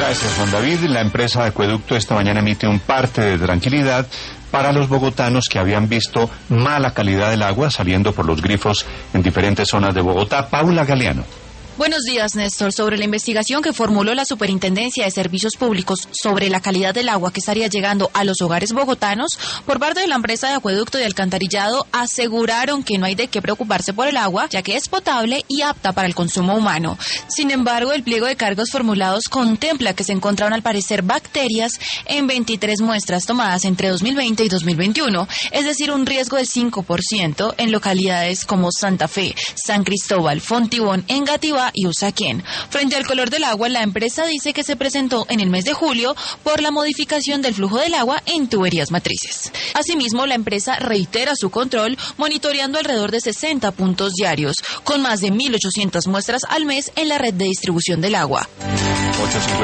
Gracias, Juan David. La empresa de acueducto esta mañana emite un parte de tranquilidad para los bogotanos que habían visto mala calidad del agua saliendo por los grifos en diferentes zonas de Bogotá. Paula Galeano. Buenos días, Néstor. Sobre la investigación que formuló la Superintendencia de Servicios Públicos sobre la calidad del agua que estaría llegando a los hogares bogotanos, por parte de la empresa de acueducto y alcantarillado aseguraron que no hay de qué preocuparse por el agua, ya que es potable y apta para el consumo humano. Sin embargo, el pliego de cargos formulados contempla que se encontraron al parecer bacterias en 23 muestras tomadas entre 2020 y 2021, es decir, un riesgo del 5% en localidades como Santa Fe, San Cristóbal, Fontibón, Engativá y Usaquén. Frente al color del agua, la empresa dice que se presentó en el mes de julio por la modificación del flujo del agua en tuberías matrices. Asimismo, la empresa reitera su control monitoreando alrededor de 60 puntos diarios, con más de 1.800 muestras al mes en la red de distribución del agua.